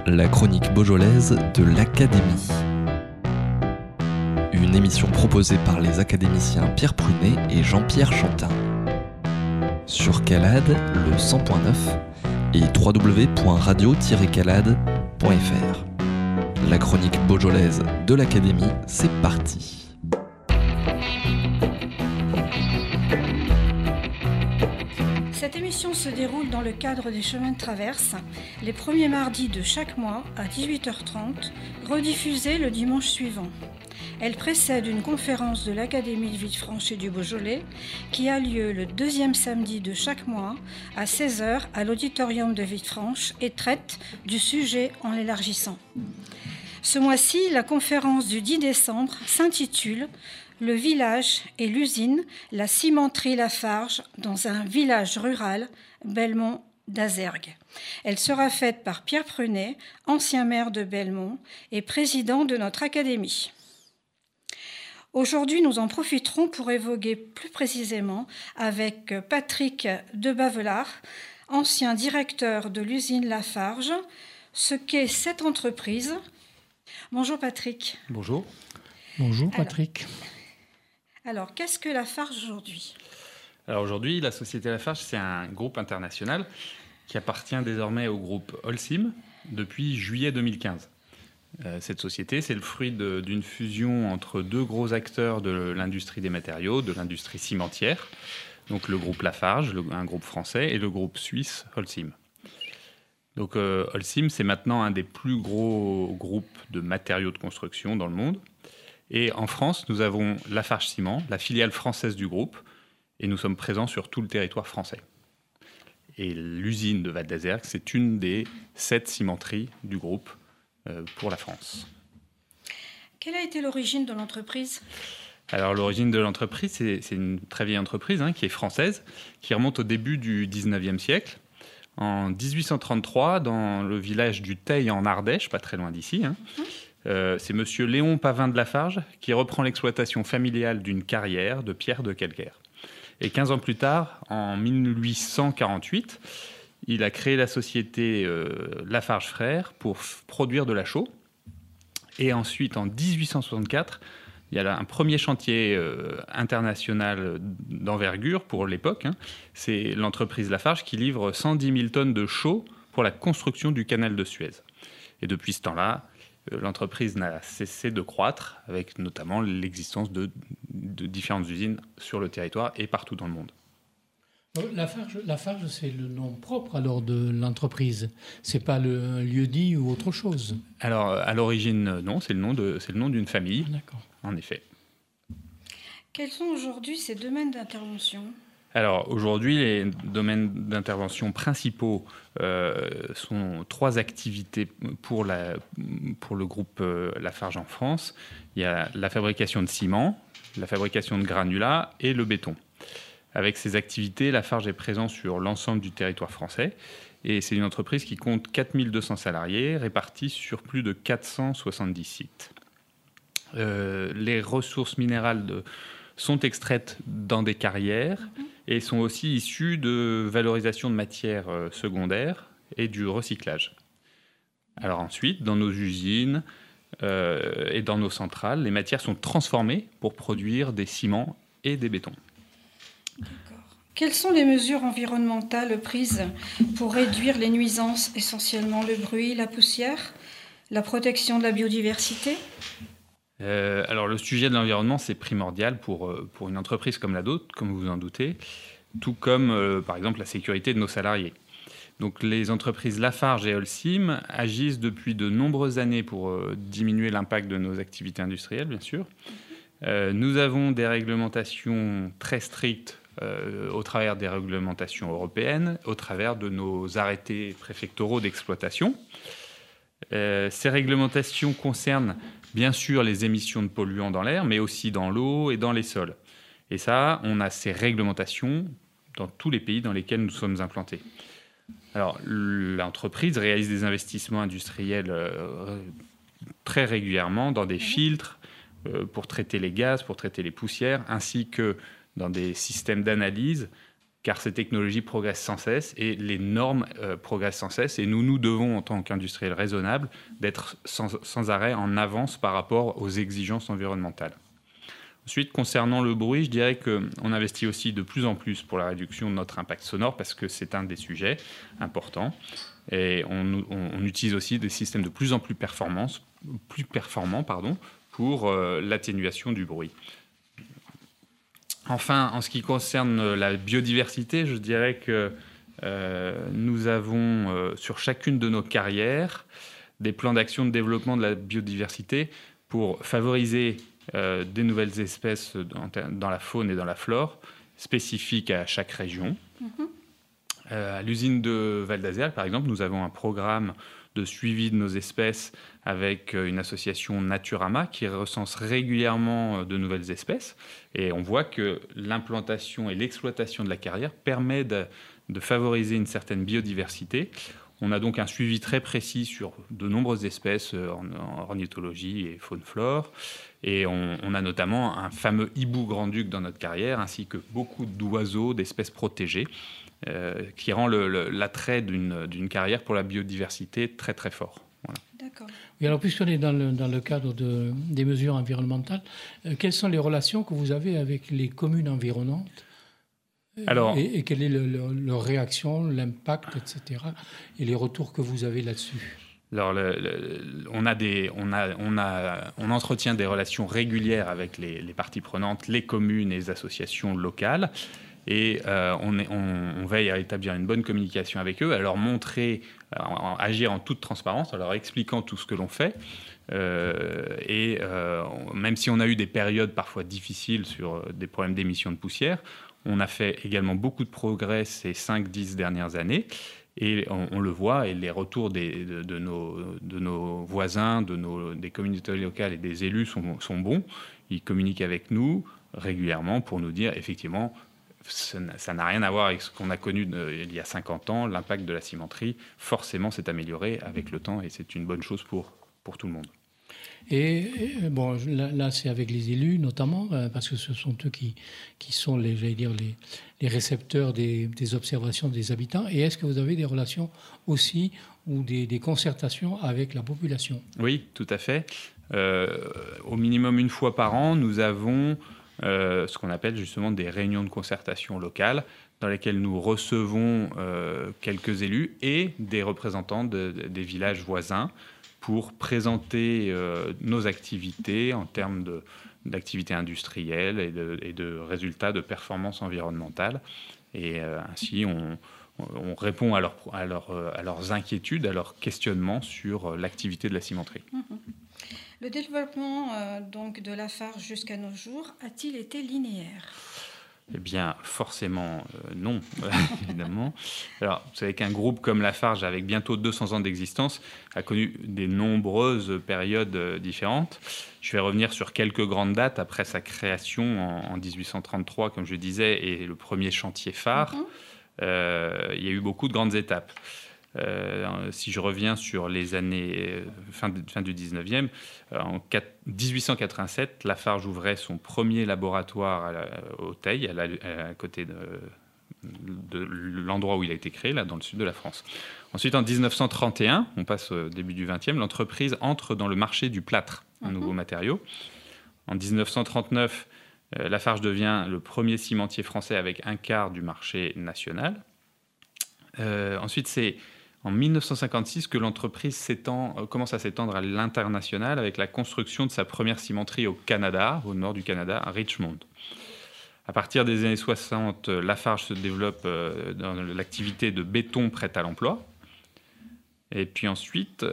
La chronique beaujolaise de l'Académie. Une émission proposée par les académiciens Pierre Prunet et Jean-Pierre Chantin. Sur Calade, le 100.9 et www.radio-calade.fr. La chronique beaujolaise de l'Académie, c'est parti. Cette émission se déroule dans le cadre des chemins de traverse, les premiers mardis de chaque mois à 18h30, rediffusée le dimanche suivant. Elle précède une conférence de l'Académie de Villefranche et du Beaujolais qui a lieu le deuxième samedi de chaque mois à 16h à l'auditorium de Villefranche et traite du sujet en l'élargissant. Ce mois-ci, la conférence du 10 décembre s'intitule « Le village et l'usine, la cimenterie Lafarge dans un village rural, Belmont d'Azergues ». Elle sera faite par Pierre Prunet, ancien maire de Belmont et président de notre académie. Aujourd'hui, nous en profiterons pour évoquer plus précisément avec Patrick Debavelard, ancien directeur de l'usine Lafarge, ce qu'est cette entreprise. Bonjour Patrick. Bonjour. Bonjour Patrick. Alors, qu'est-ce que Lafarge aujourd'hui ? Alors aujourd'hui, la société Lafarge, c'est un groupe international qui appartient désormais au groupe Holcim depuis juillet 2015. Cette société, c'est le fruit d'une fusion entre deux gros acteurs de l'industrie des matériaux, de l'industrie cimentière, donc le groupe Lafarge, un groupe français, et le groupe suisse Holcim. Donc Holcim, c'est maintenant un des plus gros groupes de matériaux de construction dans le monde. Et en France, nous avons Lafarge Ciment, la filiale française du groupe, et nous sommes présents sur tout le territoire français. Et l'usine de Val d'Azergues, c'est une des 7 cimenteries du groupe pour la France. Quelle a été l'origine de l'entreprise ? Alors l'origine de l'entreprise, c'est une très vieille entreprise qui est française, qui remonte au début du 19e siècle. En 1833, dans le village du Teil en Ardèche, pas très loin d'ici, c'est monsieur Léon Pavin de Lafarge qui reprend l'exploitation familiale d'une carrière de pierre de calcaire. Et 15 ans plus tard, en 1848, il a créé la société Lafarge Frères pour produire de la chaux. Et ensuite, en 1864, il y a là un premier chantier international d'envergure pour l'époque. C'est l'entreprise Lafarge qui livre 110 000 tonnes de chaux pour la construction du canal de Suez. Et depuis ce temps-là, l'entreprise n'a cessé de croître, avec notamment l'existence de différentes usines sur le territoire et partout dans le monde. Lafarge, c'est le nom propre alors de l'entreprise. C'est pas le lieu-dit ou autre chose. Alors, à l'origine, non, c'est le nom d'une famille. D'accord. En effet. Quels sont aujourd'hui ces domaines d'intervention ? Alors, aujourd'hui, les domaines d'intervention principaux sont 3 activités pour le groupe Lafarge en France. Il y a la fabrication de ciment, la fabrication de granulats et le béton. Avec ces activités, Lafarge est présent sur l'ensemble du territoire français et c'est une entreprise qui compte 4200 salariés répartis sur plus de 470 sites. Les ressources minérales sont extraites dans des carrières et sont aussi issues de valorisation de matières secondaires et du recyclage. Alors ensuite, dans nos usines et dans nos centrales, les matières sont transformées pour produire des ciments et des bétons. D'accord. Quelles sont les mesures environnementales prises pour réduire les nuisances, essentiellement le bruit, la poussière, la protection de la biodiversité ? Alors le sujet de l'environnement, c'est primordial pour une entreprise comme la nôtre, comme vous vous en doutez, tout comme par exemple la sécurité de nos salariés. Donc les entreprises Lafarge et Holcim agissent depuis de nombreuses années pour diminuer l'impact de nos activités industrielles, bien sûr. Nous avons des réglementations très strictes au travers des réglementations européennes, au travers de nos arrêtés préfectoraux d'exploitation. Ces réglementations concernent bien sûr les émissions de polluants dans l'air, mais aussi dans l'eau et dans les sols. Et ça, on a ces réglementations dans tous les pays dans lesquels nous sommes implantés. Alors, l'entreprise réalise des investissements industriels très régulièrement dans des filtres pour traiter les gaz, pour traiter les poussières, ainsi que dans des systèmes d'analyse car ces technologies progressent sans cesse et les normes progressent sans cesse. Et nous devons, en tant qu'industriels raisonnables, d'être sans arrêt en avance par rapport aux exigences environnementales. Ensuite, concernant le bruit, je dirais qu'on investit aussi de plus en plus pour la réduction de notre impact sonore parce que c'est un des sujets importants. Et on utilise aussi des systèmes de plus en plus performants pour l'atténuation du bruit. Enfin, en ce qui concerne la biodiversité, je dirais que nous avons sur chacune de nos carrières des plans d'action de développement de la biodiversité pour favoriser des nouvelles espèces dans la faune et dans la flore spécifiques à chaque région. À l'usine de Val d'Azergues, par exemple, nous avons un programme de suivi de nos espèces avec une association Naturama qui recense régulièrement de nouvelles espèces. Et on voit que l'implantation et l'exploitation de la carrière permet de favoriser une certaine biodiversité. On a donc un suivi très précis sur de nombreuses espèces en ornithologie et faune-flore. Et on a notamment un fameux hibou grand-duc dans notre carrière, ainsi que beaucoup d'oiseaux, d'espèces protégées, qui rend l'attrait d'une carrière pour la biodiversité très très fort. Voilà. D'accord. Oui, alors puisqu'on est dans le cadre des mesures environnementales, quelles sont les relations que vous avez avec les communes environnantes ? Alors, et quelle est leur réaction, l'impact, etc. et les retours que vous avez là-dessus ? Alors, on entretient des relations régulières avec les parties prenantes, les communes et les associations locales. Et on veille à établir une bonne communication avec eux, à leur montrer, agir en toute transparence, en leur expliquant tout ce que l'on fait. Même si on a eu des périodes parfois difficiles sur des problèmes d'émissions de poussière, on a fait également beaucoup de progrès ces 5-10 dernières années. Et on le voit, et les retours de nos voisins, des communautés locales et des élus sont bons. Ils communiquent avec nous régulièrement pour nous dire, effectivement, ça n'a rien à voir avec ce qu'on a connu il y a 50 ans. L'impact de la cimenterie, forcément, s'est amélioré avec le temps, et c'est une bonne chose pour tout le monde. Et bon, là, c'est avec les élus notamment, parce que ce sont eux qui sont les récepteurs des observations des habitants. Et est-ce que vous avez des relations aussi ou des concertations avec la population ? Oui, tout à fait. Au minimum une fois par an, nous avons ce qu'on appelle justement des réunions de concertation locales dans lesquelles nous recevons quelques élus et des représentants des villages voisins pour présenter nos activités en termes d'activités industrielles et de résultats de performance environnementale. Et ainsi, on répond à leurs inquiétudes, à leurs questionnements sur l'activité de la cimenterie. Le développement donc de Lafarge jusqu'à nos jours a-t-il été linéaire ? Eh bien, forcément, non, évidemment. Alors, vous savez qu'un groupe comme Lafarge, avec bientôt 200 ans d'existence, a connu de nombreuses périodes différentes. Je vais revenir sur quelques grandes dates après sa création en 1833, comme je disais, et le premier chantier phare. Il y a eu beaucoup de grandes étapes. Si je reviens sur les années fin du 19e, en 1887, Lafarge ouvrait son premier laboratoire au Teil, à côté de l'endroit où il a été créé, là, dans le sud de la France. Ensuite, en 1931, on passe au début du 20e, l'entreprise entre dans le marché du plâtre, un nouveau matériau. En 1939, Lafarge devient le premier cimentier français avec un quart du marché national. Ensuite, c'est en 1956 que l'entreprise commence à s'étendre à l'international avec la construction de sa première cimenterie au Canada, au nord du Canada, à Richmond. À partir des années 60, Lafarge se développe dans l'activité de béton prêt à l'emploi. Et puis ensuite,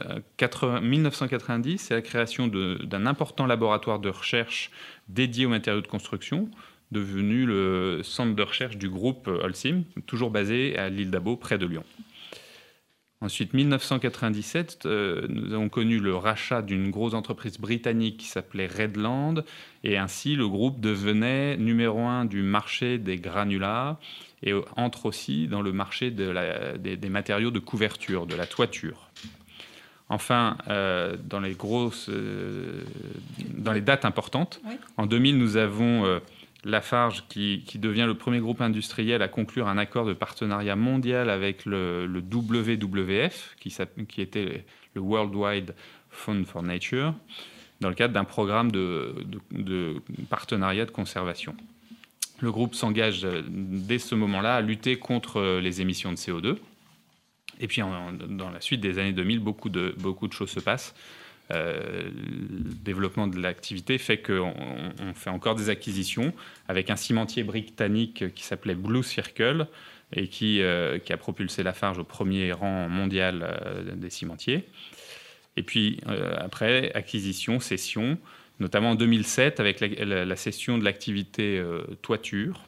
1990, c'est la création d'un important laboratoire de recherche dédié aux matériaux de construction, devenu le centre de recherche du groupe Holcim, toujours basé à l'île d'Abo, près de Lyon. Ensuite, 1997, nous avons connu le rachat d'une grosse entreprise britannique qui s'appelait Redland, et ainsi le groupe devenait numéro 1 du marché des granulats et entre aussi dans le marché des matériaux de couverture, de la toiture. Enfin, dans les dates importantes, en 2000, nous avons Lafarge qui devient le premier groupe industriel à conclure un accord de partenariat mondial avec le WWF, qui était le World Wide Fund for Nature, dans le cadre d'un programme de partenariat de conservation. Le groupe s'engage dès ce moment-là à lutter contre les émissions de CO2. Et puis, dans la suite des années 2000, beaucoup de choses se passent. Le développement de l'activité fait qu'on fait encore des acquisitions avec un cimentier britannique qui s'appelait Blue Circle et qui a propulsé Lafarge au premier rang mondial des cimentiers. Et puis, après, acquisition, cession, notamment en 2007 avec la cession de l'activité toiture.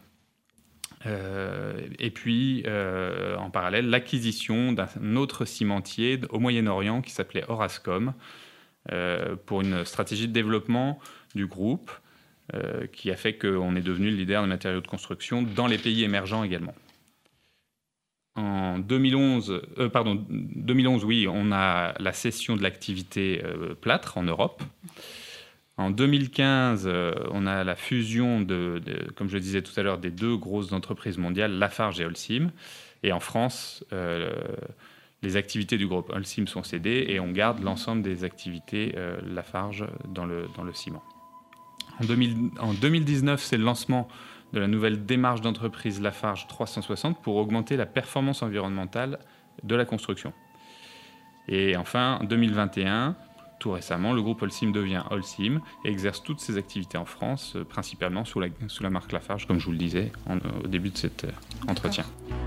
Et puis, en parallèle, l'acquisition d'un autre cimentier au Moyen-Orient qui s'appelait Orascom pour une stratégie de développement du groupe qui a fait qu'on est devenu le leader des matériaux de construction dans les pays émergents également. En 2011, oui, on a la cession de l'activité plâtre en Europe. En 2015, on a la fusion, comme je le disais tout à l'heure, des deux grosses entreprises mondiales, Lafarge et Holcim. Et en France, les activités du groupe Holcim sont cédées et on garde l'ensemble des activités Lafarge dans le ciment. En 2019, c'est le lancement de la nouvelle démarche d'entreprise Lafarge 360 pour augmenter la performance environnementale de la construction. Et enfin, en 2021, tout récemment, le groupe Holcim devient Holcim et exerce toutes ses activités en France, principalement sous la marque Lafarge, comme je vous le disais au début de cet entretien.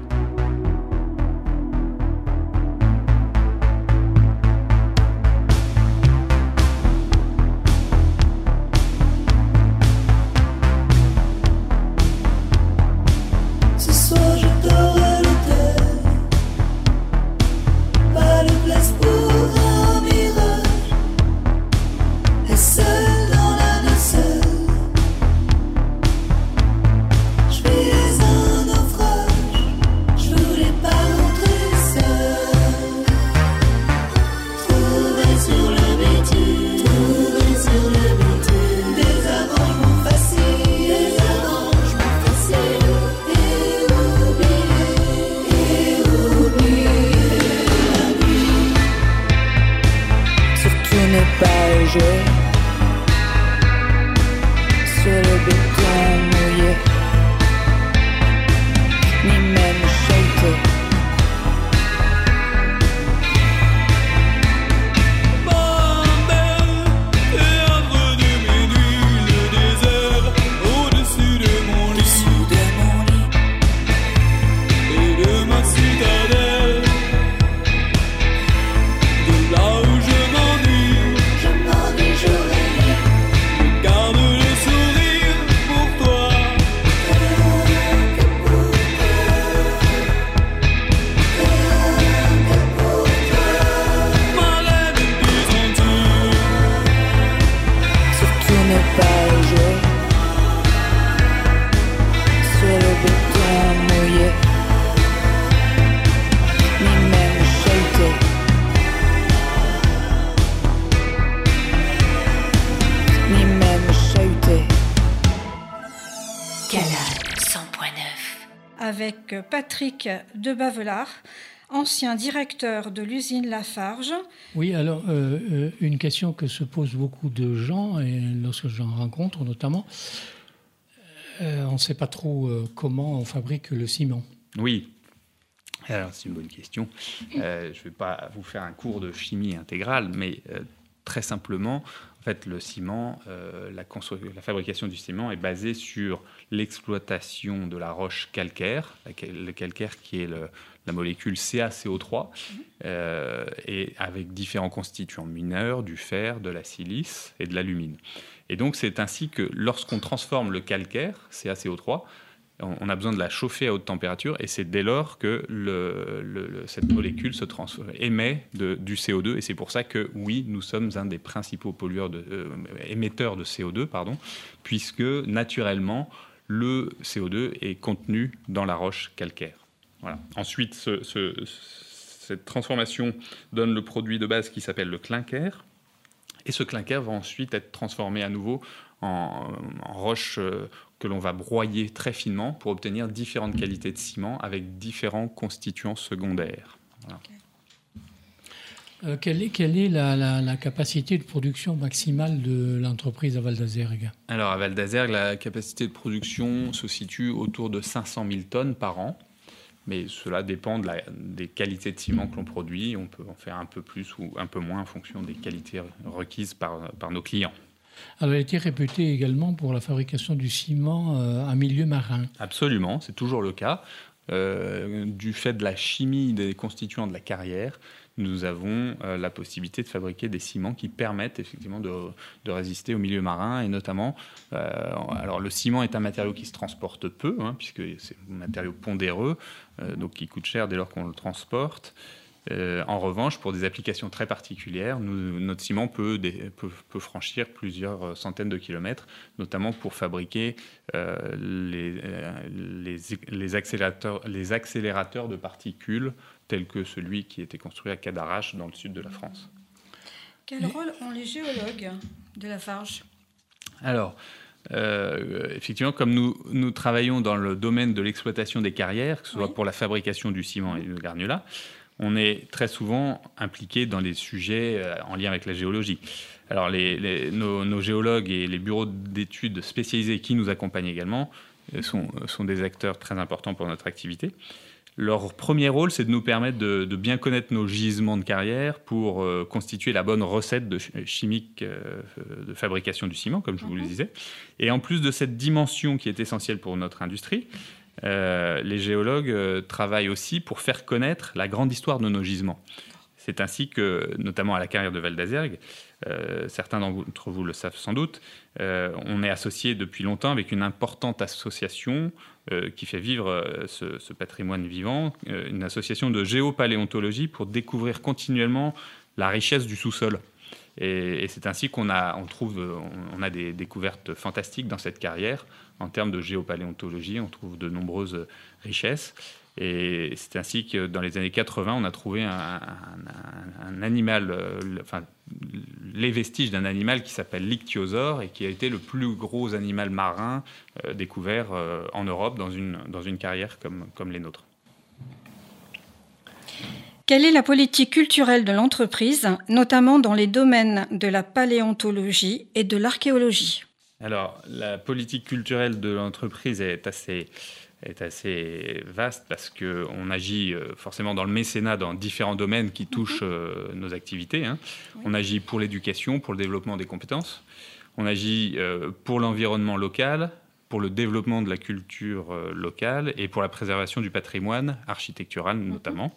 Avec Patrick de Bavelard, ancien directeur de l'usine Lafarge. Oui, alors une question que se posent beaucoup de gens, et lorsque j'en rencontre notamment, on ne sait pas trop comment on fabrique le ciment. Oui, alors c'est une bonne question. Je ne vais pas vous faire un cours de chimie intégrale, mais très simplement, en fait, le ciment, la fabrication du ciment est basée sur l'exploitation de la roche calcaire, le calcaire qui est la molécule CaCO3, et avec différents constituants mineurs, du fer, de la silice et de l'alumine. Et donc, c'est ainsi que lorsqu'on transforme le calcaire, CaCO3, on a besoin de la chauffer à haute température et c'est dès lors que cette molécule émet du CO2 et c'est pour ça que, oui, nous sommes un des principaux émetteurs de CO2, puisque naturellement, le CO2 est contenu dans la roche calcaire. Voilà. Ensuite, cette transformation donne le produit de base qui s'appelle le clinker et ce clinker va ensuite être transformé à nouveau en roche que l'on va broyer très finement pour obtenir différentes qualités de ciment avec différents constituants secondaires. Voilà. Quelle est la capacité de production maximale de l'entreprise à Val d'Azergues ? Alors à Val d'Azergues, la capacité de production se situe autour de 500 000 tonnes par an. Mais cela dépend des qualités de ciment que l'on produit. On peut en faire un peu plus ou un peu moins en fonction des qualités requises par nos clients. Alors, elle était réputée également pour la fabrication du ciment en milieu marin. Absolument, c'est toujours le cas. Du fait de la chimie des constituants de la carrière, nous avons la possibilité de fabriquer des ciments qui permettent effectivement de résister au milieu marin. Et notamment, alors le ciment est un matériau qui se transporte peu, puisque c'est un matériau pondéreux, donc qui coûte cher dès lors qu'on le transporte. En revanche, pour des applications très particulières, notre ciment peut franchir plusieurs centaines de kilomètres, notamment pour fabriquer les accélérateurs de particules, tels que celui qui était construit à Cadarache, dans le sud de la France. Quel rôle ont les géologues de Lafarge ? Alors, effectivement, comme nous travaillons dans le domaine de l'exploitation des carrières, que ce soit pour la fabrication du ciment et du granulat, on est très souvent impliqué dans des sujets en lien avec la géologie. Alors, nos géologues et les bureaux d'études spécialisés qui nous accompagnent également sont des acteurs très importants pour notre activité. Leur premier rôle, c'est de nous permettre de bien connaître nos gisements de carrière pour constituer la bonne recette chimique de fabrication du ciment, comme je vous le disais. Et en plus de cette dimension qui est essentielle pour notre industrie, les géologues travaillent aussi pour faire connaître la grande histoire de nos gisements. C'est ainsi que, notamment à la carrière de Val d'Azergues, certains d'entre vous le savent sans doute, on est associé depuis longtemps avec une importante association qui fait vivre ce patrimoine vivant, une association de géopaléontologie pour découvrir continuellement la richesse du sous-sol. Et c'est ainsi qu'on a des découvertes fantastiques dans cette carrière. En termes de géopaléontologie, on trouve de nombreuses richesses. Et c'est ainsi que dans les années 80, on a trouvé un animal, les vestiges d'un animal qui s'appelle l'ichthyosaure et qui a été le plus gros animal marin découvert en Europe dans une carrière comme les nôtres. Quelle est la politique culturelle de l'entreprise, notamment dans les domaines de la paléontologie et de l'archéologie ? Alors, la politique culturelle de l'entreprise est assez vaste parce qu'on agit forcément dans le mécénat dans différents domaines qui touchent nos activités. Oui. On agit pour l'éducation, pour le développement des compétences. On agit pour l'environnement local, pour le développement de la culture locale et pour la préservation du patrimoine architectural notamment.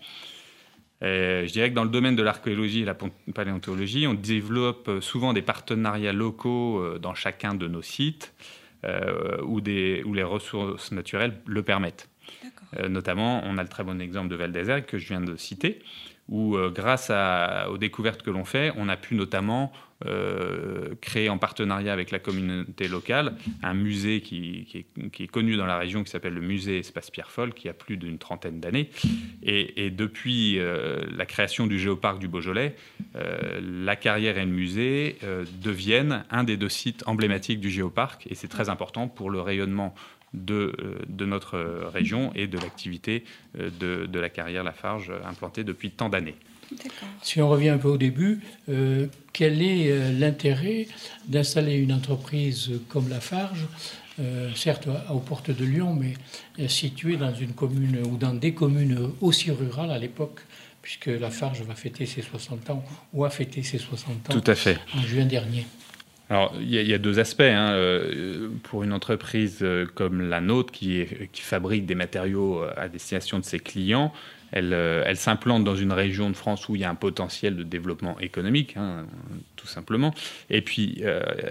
Je dirais que dans le domaine de l'archéologie et la paléontologie, on développe souvent des partenariats locaux dans chacun de nos sites où les ressources naturelles le permettent. Notamment, on a le très bon exemple de Val d'Azergues que je viens de citer, où grâce aux découvertes que l'on fait, on a pu notamment créer en partenariat avec la communauté locale un musée qui est connu dans la région, qui s'appelle le musée Espace Pierre Foll, qui a plus d'une trentaine d'années. Et depuis la création du géoparc du Beaujolais, la carrière et le musée deviennent un des deux sites emblématiques du géoparc, et c'est très important pour le rayonnement de notre région et de l'activité de la carrière Lafarge implantée depuis tant d'années. D'accord. Si on revient un peu au début, quel est l'intérêt d'installer une entreprise comme Lafarge, certes aux portes de Lyon, mais située dans une commune ou dans des communes aussi rurales à l'époque, puisque Lafarge va fêter ses 60 ans ou a fêté ses 60 ans. Tout à fait. En juin dernier. Alors, il y a deux aspects. Pour une entreprise comme la nôtre qui fabrique des matériaux à destination de ses clients, elle s'implante dans une région de France où il y a un potentiel de développement économique, tout simplement. Et puis,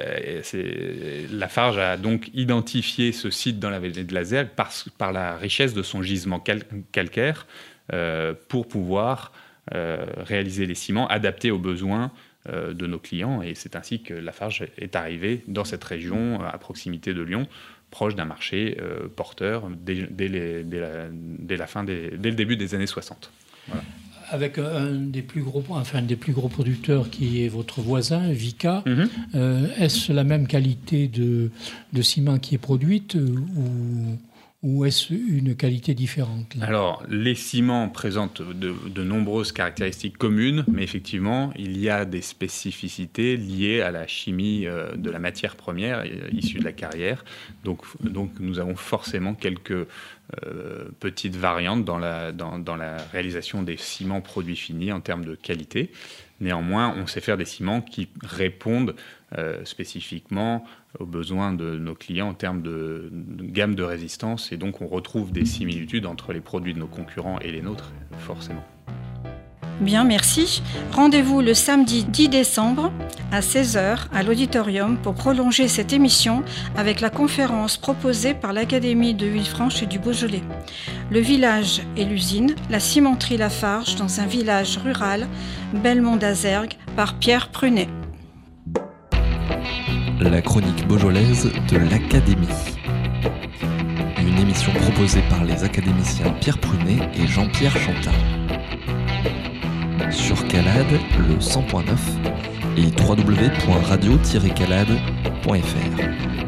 Lafarge a donc identifié ce site dans la vallée de l'Azergues par la richesse de son gisement calcaire pour pouvoir réaliser les ciments adaptés aux besoins de nos clients, et c'est ainsi que Lafarge est arrivé dans cette région à proximité de Lyon, proche d'un marché porteur dès le début des années 60. Voilà. avec un des plus gros producteurs qui est votre voisin, Vicat, est-ce la même qualité de ciment qui est produite ou est-ce une qualité différente là ? Alors, les ciments présentent de nombreuses caractéristiques communes, mais effectivement, il y a des spécificités liées à la chimie de la matière première issue de la carrière. Donc nous avons forcément quelques petites variantes dans la réalisation des ciments produits finis en termes de qualité. Néanmoins, on sait faire des ciments qui répondent spécifiquement aux besoins de nos clients en termes de gamme de résistance. Et donc, on retrouve des similitudes entre les produits de nos concurrents et les nôtres, forcément. Bien, merci. Rendez-vous le samedi 10 décembre à 16h à l'auditorium pour prolonger cette émission avec la conférence proposée par l'Académie de Villefranche et du Beaujolais. Le village et l'usine, la cimenterie Lafarge dans un village rural, Belmont d'Azergues, par Pierre Prunet. La chronique beaujolaise de l'Académie. Une émission proposée par les académiciens Pierre Prunet et Jean-Pierre Chantin. Sur Calade, le 100.9 et www.radio-calade.fr.